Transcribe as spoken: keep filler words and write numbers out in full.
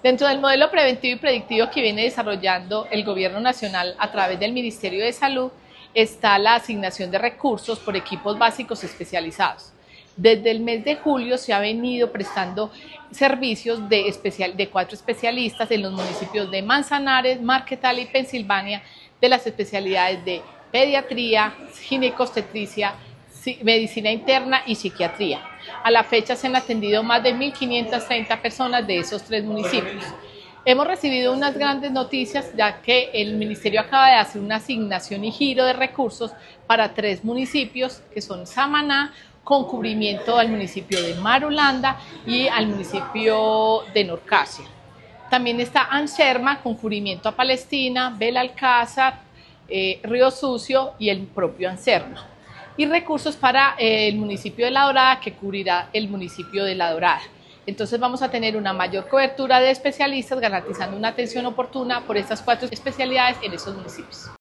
Dentro del modelo preventivo y predictivo que viene desarrollando el Gobierno Nacional a través del Ministerio de Salud está la asignación de recursos por equipos básicos especializados. Desde el mes de julio se ha venido prestando servicios de, especial, de cuatro especialistas en los municipios de Manzanares, Marquetal y Pensilvania de las especialidades de pediatría, ginecobstetricia, medicina interna y psiquiatría. A la fecha se han atendido más de mil quinientas treinta personas de esos tres municipios. Hemos recibido unas grandes noticias, ya que el Ministerio acaba de hacer una asignación y giro de recursos para tres municipios, que son Samaná, con cubrimiento al municipio de Marulanda y al municipio de Norcasia. También está Anserma, con cubrimiento a Palestina, Belalcázar, eh, Río Sucio y el propio Anserma. Y recursos para eh, el municipio de La Dorada, que cubrirá el municipio de La Dorada. Entonces vamos a tener una mayor cobertura de especialistas, garantizando una atención oportuna por estas cuatro especialidades en esos municipios.